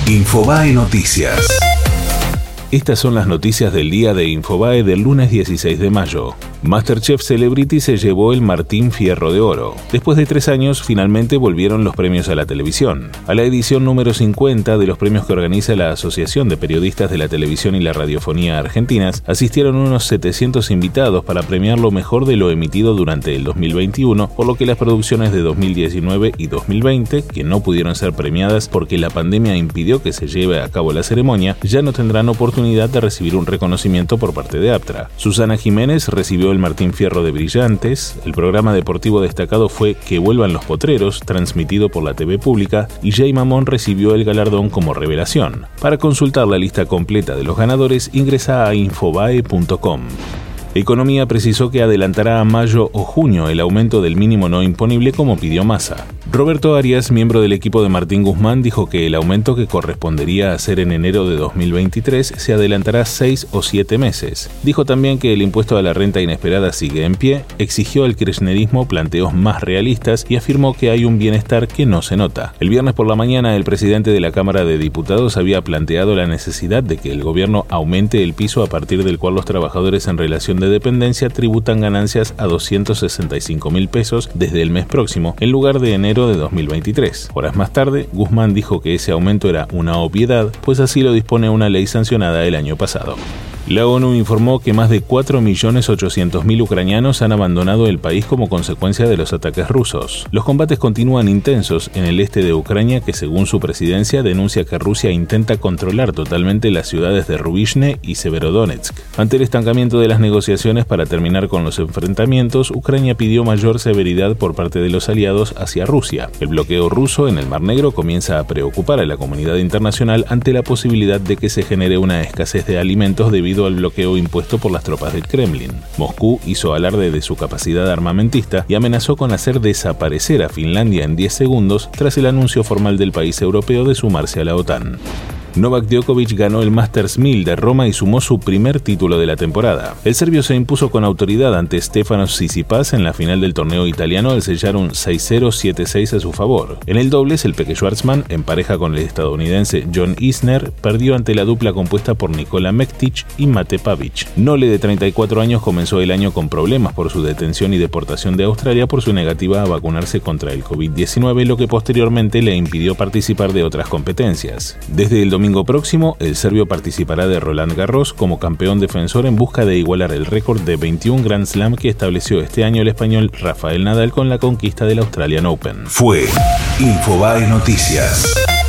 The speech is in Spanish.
Infobae Noticias. Estas son las noticias del día de Infobae del lunes 16 de mayo. MasterChef Celebrity se llevó el Martín Fierro de Oro. Después de 3 años, finalmente volvieron los premios a la televisión. A la edición número 50 de los premios que organiza la Asociación de Periodistas de la Televisión y la Radiofonía Argentinas, asistieron unos 700 invitados para premiar lo mejor de lo emitido durante el 2021, por lo que las producciones de 2019 y 2020, que no pudieron ser premiadas porque la pandemia impidió que se lleve a cabo la ceremonia, ya no tendrán oportunidad de recibir un reconocimiento por parte de Aptra. Susana Jiménez recibió el Martín Fierro de Brillantes, el programa deportivo destacado fue Que vuelvan los potreros, transmitido por la TV pública, y Jay Mamón recibió el galardón como revelación. Para consultar la lista completa de los ganadores, ingresa a infobae.com. Economía precisó que adelantará a mayo o junio el aumento del mínimo no imponible como pidió Massa. Roberto Arias, miembro del equipo de Martín Guzmán, dijo que el aumento que correspondería a hacer en enero de 2023 se adelantará 6 o 7 meses. Dijo también que el impuesto a la renta inesperada sigue en pie, exigió al kirchnerismo planteos más realistas y afirmó que hay un bienestar que no se nota. El viernes por la mañana, el presidente de la Cámara de Diputados había planteado la necesidad de que el gobierno aumente el piso a partir del cual los trabajadores en relación de dependencia tributan ganancias a 265.000 pesos desde el mes próximo, en lugar de enero de 2023. Horas más tarde, Guzmán dijo que ese aumento era una obviedad, pues así lo dispone una ley sancionada el año pasado. La ONU informó que más de 4.800.000 ucranianos han abandonado el país como consecuencia de los ataques rusos. Los combates continúan intensos en el este de Ucrania, que según su presidencia denuncia que Rusia intenta controlar totalmente las ciudades de Rubizhne y Severodonetsk. Ante el estancamiento de las negociaciones para terminar con los enfrentamientos, Ucrania pidió mayor severidad por parte de los aliados hacia Rusia. El bloqueo ruso en el Mar Negro comienza a preocupar a la comunidad internacional ante la posibilidad de que se genere una escasez de alimentos debido al bloqueo impuesto por las tropas del Kremlin. Moscú hizo alarde de su capacidad armamentista y amenazó con hacer desaparecer a Finlandia en 10 segundos tras el anuncio formal del país europeo de sumarse a la OTAN. Novak Djokovic ganó el Masters 1000 de Roma y sumó su primer título de la temporada. El serbio se impuso con autoridad ante Stefanos Tsitsipas en la final del torneo italiano al sellar un 6-0, 7-6 a su favor. En el dobles, el peque Schwartzman, en pareja con el estadounidense John Isner, perdió ante la dupla compuesta por Nikola Mektic y Mate Pavic. Nole, de 34 años, comenzó el año con problemas por su detención y deportación de Australia por su negativa a vacunarse contra el COVID-19, lo que posteriormente le impidió participar de otras competencias. Desde el domingo próximo, el serbio participará de Roland Garros como campeón defensor en busca de igualar el récord de 21 Grand Slam que estableció este año el español Rafael Nadal con la conquista del Australian Open. Fue Infobae Noticias.